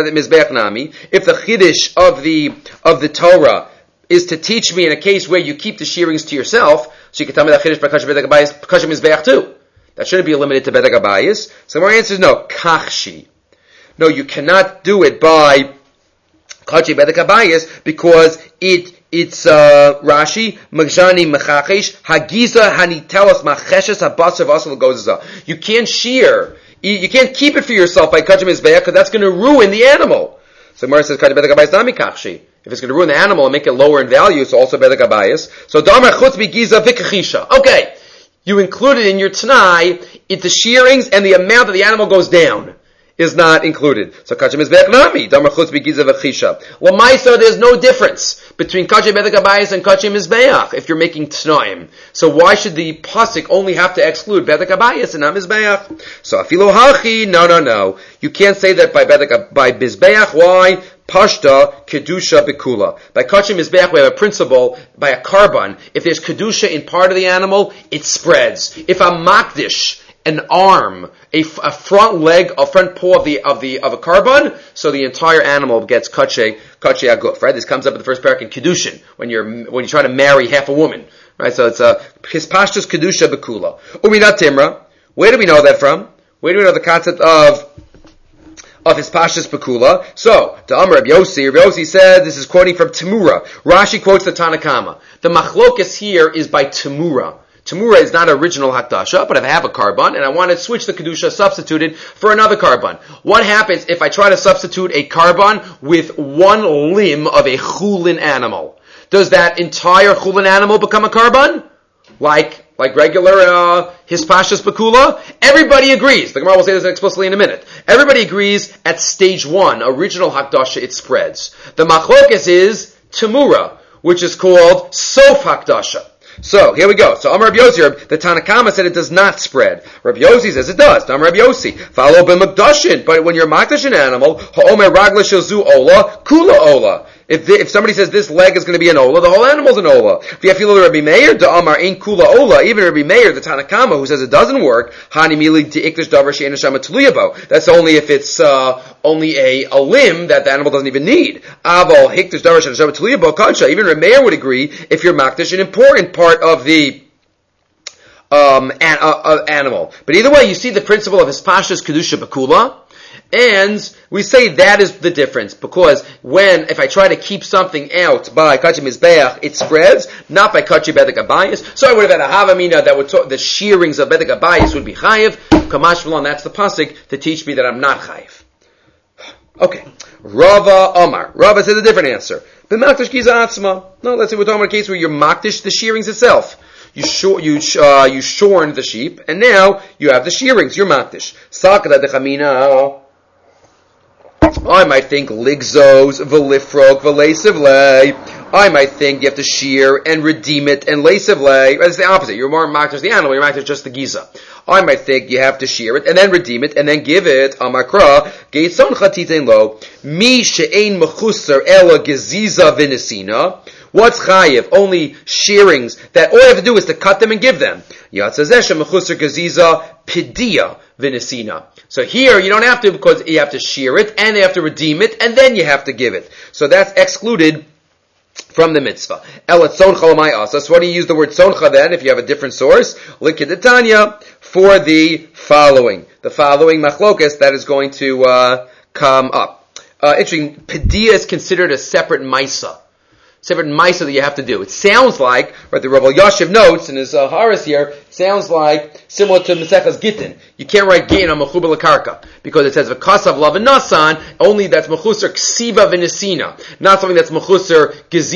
if the chiddush of the Torah is to teach me in a case where you keep the shearings to yourself, so you can tell me that chiddush by Kashi Bedek Abayis, Kashi Mizbeach too. That shouldn't be limited to Bedek Abayis. So my answer is no. Kachshi. No, you cannot do it by Kachi Bedek Abayis because it's Rashi Magzani Mechachesh Hagiza Hanitelos Macheshes Habasav Asal Gozaza. You can't shear. You can't keep it for yourself by Kachi Mizbeach because that's going to ruin the animal. So Gemara says Kachi Bedek Abayis Nami Kachshi. If it's going to ruin the animal and make it lower in value, it's also Bedek Abayis. So Damar Chutz Bigiza Vikachisha. Okay, you included in your Tanai the shearings and the amount that the animal goes down is not included. So Kachim is Nami, Damar Chutz Bigiza V'chisha. L'maisa, there's no difference between Kachim Bedek Abayis and Kachim Mizbeach if you're making T'naim. So why should the pasuk only have to exclude Bedek Abayis and not Mizbeach? So Afilo Hachi, no. You can't say that by Mizbeach. Why? Pashta Kedusha Bekula. By Kachim Mizbeach we have a principle, by a carbon, if there's Kedusha in part of the animal, it spreads. If a Makdish, an arm, a front leg, a front paw of a carbon, so the entire animal gets kache aguf. Right? This comes up in the first parak in Kedushin when you try to marry half a woman. Right? So it's his pashtus kedusha bekula. Uminat timra. Where do we know that from? Where do we know the concept of his pashtus bekula? So the Amar Rabbi Yossi said, this is quoting from Temura. Rashi quotes the Tanakama. The machlokas here is by Temura. Temura is not original Hakdasha, but if I have a carbon and I want to switch the Kedusha substituted for another carbon. What happens if I try to substitute a carbon with one limb of a chulin animal? Does that entire chulin animal become a carbon? Like regular Hispashas Bakula? Everybody agrees. The Gemara will say this explicitly in a minute. Everybody agrees at stage 1, original Hakdasha, it spreads. The Machlokas is Temura, which is called Sof Hakdasha. So, here we go. So, Amar Rabbi Yossi, the Tanakama said it does not spread. Rabbi Yossi says it does. Amar Rabbi Yossi, follow b'magdashin. But when you're magdash an animal, ha'omer ragla shazu ola, kula ola. If somebody says this leg is going to be an ola, the whole animal's an ola. V'yafilu Rabbi Meir, da'amar ain't kula ola. Even Rabbi Meir, the Tanakama, who says it doesn't work, hani mili te'ikdash davar she'ena shama tluyabo. That's only if it's only a limb that the animal doesn't even need. Aval hikdash davar she'ena shama tluyabo kadsha. Even Rabbi Meir would agree if you're magdash an important part of the animal. But either way, you see the principle of hispashas kedusha bakula. And we say that is the difference, because if I try to keep something out by Kachim Mizbeach, it spreads, not by Kachim Bedek Abayis. So I would have had a Havamina that would the shearings of Bedek Abayis would be Chayiv. Kamash V'lon, that's the pasuk to teach me that I'm not Chayiv. Okay. Rava Omar. Rava says a different answer. B'makdish Giza Atzma. No, let's say we're talking about a case where you makdish the shearings itself. You shorn the sheep, and now you have the shearings. You're makdish. Sakada dechamina. I might think ligzos, velifrog, velesivle. I might think you have to shear and redeem it and lesivle. It's the opposite. You're more makdish the animal. You're makdish just the giza. I might think you have to shear it and then redeem it and then give it. Amakra geitzon chatitein lo mi she'ein mechusar ela geziza v'nesina. What's chayiv? Only shearings that all you have to do is to cut them and give them. Yatzazesha mechusar geziza pidia v'nesina. So here you don't have to, because you have to shear it and you have to redeem it and then you have to give it. So that's excluded from the mitzvah. Ela tzoncha l'may asa. So what do you use the word tzoncha then if you have a different source? Likidetanya for the following. The following machlokas that is going to come up. Interesting. Pedia is considered a separate maisa. Separate maisa that you have to do. It sounds like, right, the Rav Yashiv notes in his Haras here, it sounds like similar to Mesechas Gittin. You can't write Gittin on Mechuber L'Karka because it says V'kasav Lav Nasan, only that's Mechusar Ksiva V'Nesina, not something that's Mechusar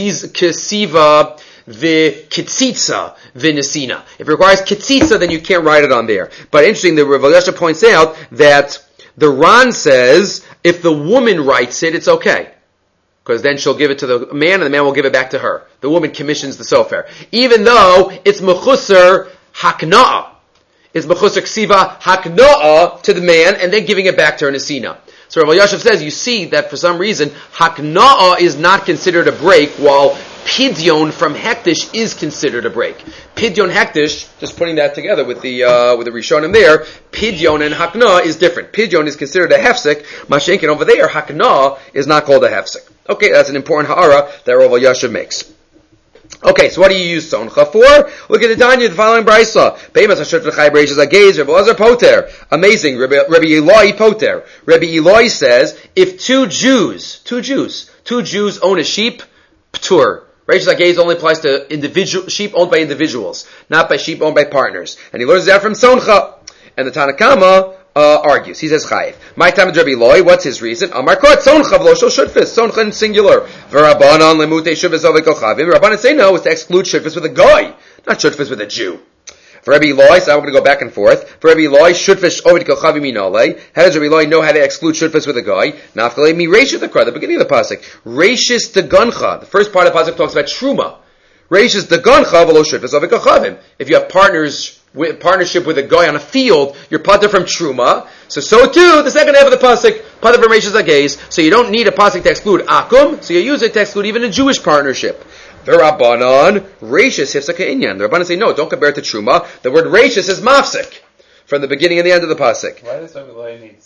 Ksiva V'Kitzitza V'Nesina. If it requires Kitzitza, then you can't write it on there. But interesting, the Rav Elyashiv points out that the Ran says if the woman writes it, it's okay. Because then she'll give it to the man, and the man will give it back to her. The woman commissions the sofer. Even though it's mechusar hakna'ah. It's mechusar ksiva hakna'ah to the man, and then giving it back to her nesina. So Rav Elyashiv says, you see that for some reason, hakna'ah is not considered a break, while pidyon from hektish is considered a break. Pidyon hektish, just putting that together with the Rishonim there, pidyon and hakna'ah is different. Pidyon is considered a hefsek, mashenkin over there, hakna'ah is not called a hefsek. Okay, that's an important ha'ara that Rav Elyashiv makes. Okay, so what do you use soncha for? Look at the Tanya, the following brisa. Peimas hashut v'chai b'reishas agaze, Rabbi Elazar poter. Amazing, Rabbi Eloi poter. Rabbi Eloi says, if two Jews own a sheep, p'tur. Reishas agaze only applies to individual sheep owned by individuals, not by sheep owned by partners. And he learns that from soncha. And the Tanakama argues. He says chayiv. My time Rabbi Eloi. What's his reason? Amar kot soncha v'lo shel shutfis. Soncha in singular. V'Rabbanan lemutei shutfis ovei kochavim. Rabbanan say no, it's to exclude shutfis with a goy, not shutfis with a Jew. For Rabbi Eloi, so I'm going to go back and forth. For Rabbi Eloi, shutfis ovei kochavim minole. How does Rabbi Eloi know how to exclude shutfis with a goy? Nafkalei mi reishis the beginning of the pasuk. Reishis the guncha. The first part of the pasuk talks about truma. Reishis the guncha v'lo shutfis ovei kochavim. If you have partnership with a guy on a field, you're pater from truma. So too, the second half of the pasuk, pater from reishis agaze. So you don't need a pasuk to exclude akum. So you use it to exclude even a Jewish partnership. The Rabbanan reishis hifsaka inyan. The Rabbanan say no, don't compare it to truma. The word reishis is mafsik from the beginning and the end of the pasuk. Why does Rabbi Eloi need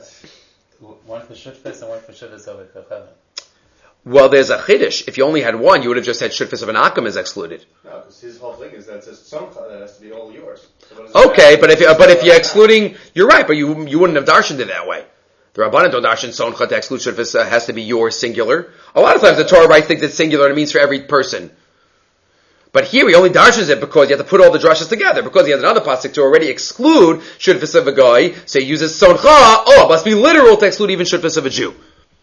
one for shutfis and one for shutfis of a kochavim? Well, there's a chiddush. If you only had one, you would have just said shutfis of an akum is excluded. No, because his whole thing is that it's soncha that has to be all yours. So okay, but if you're excluding, you're right, but you wouldn't have darshaned it that way. The Rabbanan don't darshan soncha to exclude shutfis has to be yours singular. A lot of times the Torah writes things that's singular and it means for every person. But here he only darshans it because you have to put all the drashas together. Because he has another pasuk to already exclude shutfis of a guy, so he uses soncha. Oh, it must be literal to exclude even shutfis of a Jew.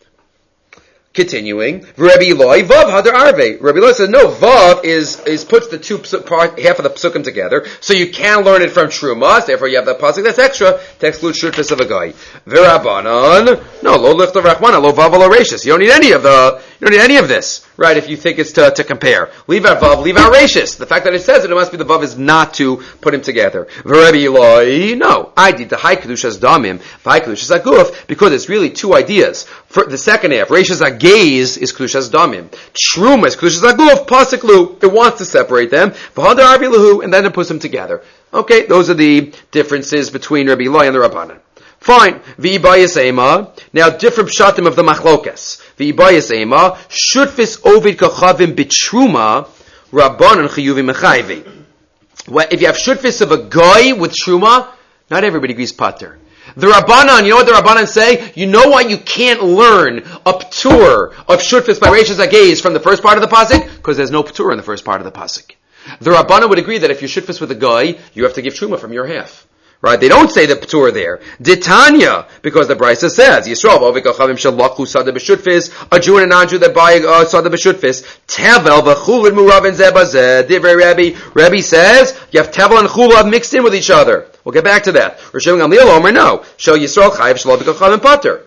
Continuing, Rabbi Eloi, Vav Hadar Arve. Rabbi Eloi says, no, Vav is puts the half of the psukim together, so you can learn it from Truma, therefore you have that pasuk that's extra to exclude shutfis of a guy. V'Rabbanan, no, lo lichta rachmana, lo Vav lo reishis. You don't need any of this, right, if you think it's to compare. Leave out Vav, leave out reishis. The fact that it says it must be the Vav is not to put him together. Rabbi Eloi, no, I did the high kedushas damim, high kedushas aguf, because it's really two ideas. For the second half, reishis agaze is kedushas damim. Truma is kedushas aguf, pasuk lu. It wants to separate them. V'hadar arvi lahu, and then it puts them together. Okay, those are the differences between Rabbi Eloi and the Rabbanan. Fine. V'ibayis ema. Now, different pshatim of the machlokas. V'ibayis ema. Shutfis ovid kachavim b'truma. Rabbanan chiyuvim mechayvi. If you have shutfis of a guy with truma, not everybody agrees pater. The Rabbanan, you know what the Rabbanan say? You know why you can't learn a p'tur of shutfis by reishis agaze from the first part of the pasuk? Because there's no p'tur in the first part of the pasuk. The Rabbanan would agree that if you shutfis with a guy, you have to give truma from your half. Right? They don't say the p'tur there. Ditanya, because the Brisa says, Yisrael v'ovikachavim shalachu sada b'shutfis, a Jew and a non-Jew that buy sada b'shutfis, tevel v'chulid muravin zebazeh, divrei Rabbi. Rabbi says, you have tevel and chulav mixed in with each other. We'll get back to that. Rishon Gamliel Omer, no. Shel Yisrael chayiv shalavikachavim pater.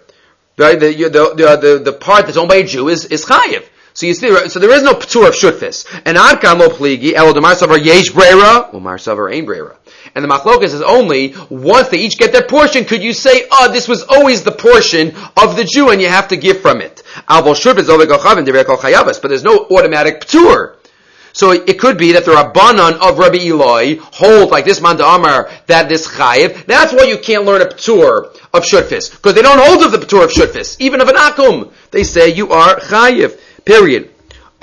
The part that's owned by a Jew is chayiv. So you see, so there is no p'tur of shutfis. And adkan lo pligi, elo demar savar yesh breira, umar savar ein breira. And the machlokas is only, once they each get their portion, could you say, this was always the portion of the Jew and you have to give from it. But there's no automatic p'tur. So it could be that the Rabbanan of Rabbi Eloi hold, like this man Amar, that this chayiv. That's why you can't learn a p'tur of shutfis. Because they don't hold of the p'tur of shutfis. Even of an akum. They say you are chayiv. Period.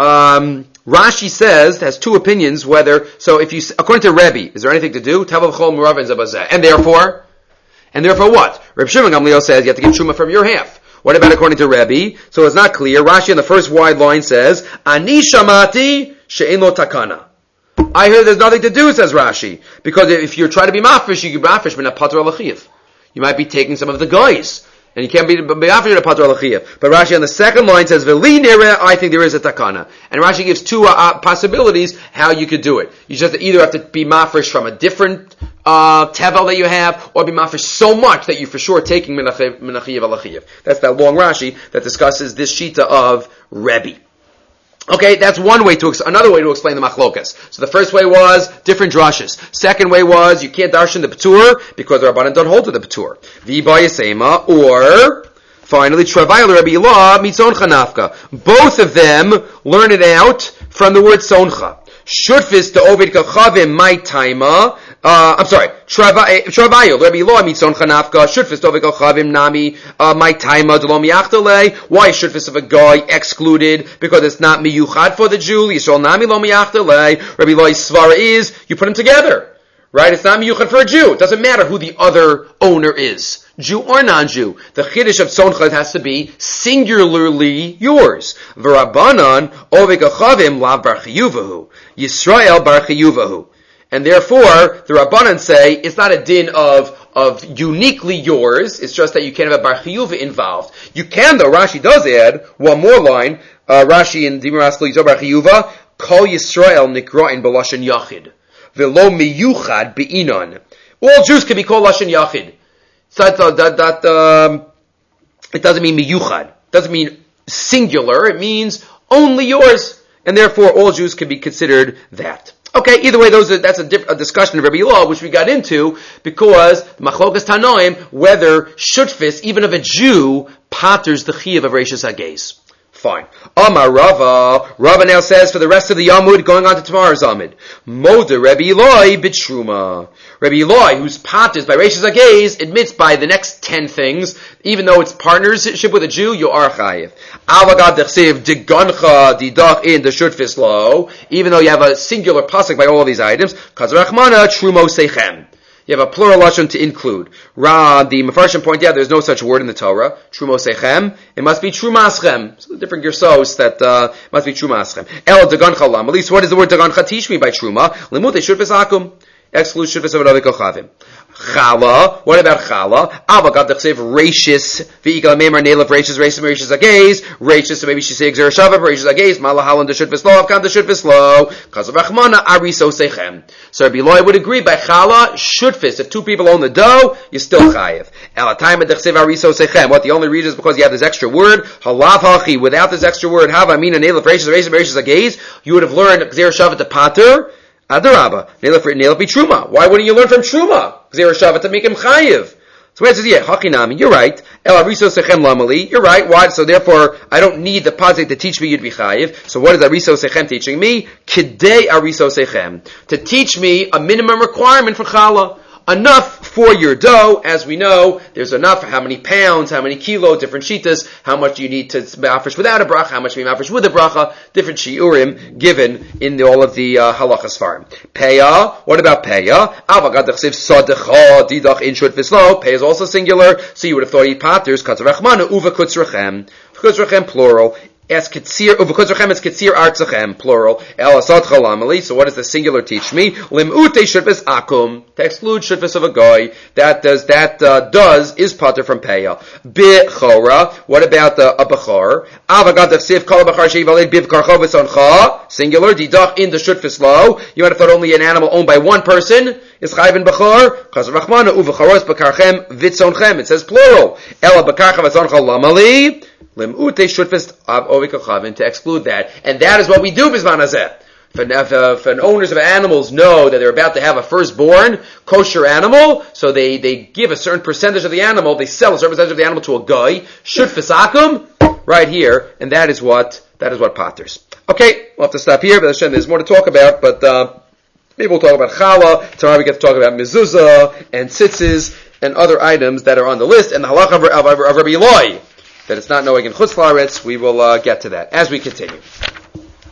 Rashi says, has two opinions whether, so if you, according to Rebbe, is there anything to do? And therefore what? Reb Shimon Gamliel says you have to give truma from your half. What about according to Rebbe? So it's not clear. Rashi in the first wide line says, Ani shamati she'en lo takana. I hear there's nothing to do, says Rashi. Because if you're trying to be mafresh, you can be mafresh, but not pater alachiv. You might be taking some of the guys. And you can't be mafresh in a pater alachiv. But Rashi on the second line says, V'li nireh, I think there is a takana. And Rashi gives two possibilities how you could do it. You just either have to be mafresh from a different tevel that you have, or be mafresh so much that you're for sure taking menachiv alachiv. That's that long Rashi that discusses this shita of Rebbe. Okay, that's one way another way to explain the machlokas. So the first way was different drushes. Second way was you can't darshan the patur because the Rabbanan don't hold to the patur. V'bayasema, or finally travail Rabbi Ilah mitzoncha nafka. Both of them learn it out from the word soncha. Shutfis to Ovid Kachavim my taima. Travail Rabbi Ilah mitzoncha nafka. Shutfis to Ovid Kachavim nami my taima delom yachtale. Why is shutfis of a guy excluded? Because it's not miyuchad for the Jew. Yisrael nami lo miyachtale. Rabbi Ilah's svara is you put them together. Right? It's not miyuchad for a Jew. It doesn't matter who the other owner is. Jew or non-Jew. The chiddush of tzoncha has to be singularly yours. V'Rabbanan ovek achavim lav bar chiyuvahu. Yisrael bar chiyuvahu. And therefore, the Rabbanan say it's not a din of uniquely yours. It's just that you can't have a bar chiyuva involved. You can though. Rashi does add one more line. Rashi in Dimar Askal Yizor bar chiyuva. Kol Yisrael nikra'in b'lashon yachid. V'lo miyuchad be'inon. All Jews can be called lashon yachid. So it doesn't mean miyuchad. It doesn't mean singular. It means only yours. And therefore all Jews can be considered that. Okay, either way, that's a discussion of Rabbi Ilah, which we got into, because machlokas tanoim, whether shutfis, even of a Jew, paters the chiyuv of Reishis HaGeis. Fine. Amar Rava. Rava now says for the rest of the Yamud, going on to tomorrow's Amud. Moda Rabbi Ilai b'truma. Rabbi Ilai, whose paters by Reishis HaGeis, admits by the next 10 things, even though it's partnership with a Jew, you are chayiv. Avagad dechsev digancha didach in the shutfis lo. Even though you have a singular pasuk by all of these items, kazrachmana trumo seichem. You have a plural lashon to include. The Mefarshim point out there's no such word in the Torah. Trumosechem. It must be trumaschem. So the different gersos that must be trumaschem. El dagancha lam. At least what does the word dagancha teach me by truma? Limute shutfis akum. Exclude shutfis of another kochavim. Chala. What about chala? Avagad dechsev reishis v'ikal meimar nelav reishis reishis ageiz reishis. So maybe she says xerashavav reishis ageiz malahalan the shutfis lo avkan the shutfis lo kazav rachmana ariso sechem. So Rabbi Ilai would agree by chala shutfis. If two people own the dough, you're still chayiv. Elatayim dechsev ariso sechem. What the only reason is because you have this extra word halav hachi. Without this extra word hava mina nelav reishis reishis ageiz, you would have learned xerashavav to pater. Adarabba, Nelav be Truma. Why wouldn't you learn from Truma? Xerashava to make him chayiv. So it says, yeah, Hakinami, you're right. El Ariso Sechem Lamali, you're right. Why? So therefore, I don't need the pasuk to teach me you'd be chayiv. So what is Ariso Sechem teaching me? Kidei Ariso Sechem. To teach me a minimum requirement for challah. Enough for your dough. As we know, there's enough for how many pounds, how many kilos, different shitas, how much you need to be mafresh without a bracha, how much you be mafresh with a bracha, different shiurim given in all of the halachas farm. Peya, what about peya? Avagad dechsev sadecha didach in shutfis lo. Peya is also singular, so you would have thought he paters katzarachmana uva kutzrachem. Kutzrachem plural. Es ketzir uvekotzrachem es ketzir artzachem plural. El asad chalamali. So what does the singular teach me? Limute shutfis akum, to exclude shutfis of a guy. That does is pater from peya. Bechora. What about a bechor? Avagad dechsev kol bechor sheivaled bivkarcha v'soncha. Singular didach in the shutfis lo. You might have thought only an animal owned by one person is chayv in bechor. Chaz rachmana uvechoros bekarchem vitzonchem. It says plural. Ela bekarcha v'soncha lamali. Limute shutfis ovikachavin, to exclude that, and that is what we do bisman hazeh. If owners of animals know that they're about to have a firstborn kosher animal, so they give a certain percentage of the animal, they sell a certain percentage of the animal to a guy, shutfis akum, right here, and that is what paters. Okay, we'll have to stop here, but there's more to talk about, but maybe we'll talk about challah. Tomorrow we get to talk about mezuzah and tzitzis and other items that are on the list, and the halacha of Rabbi Ilai, that it's not knowing in Chutz La'aretz. We will get to that as we continue.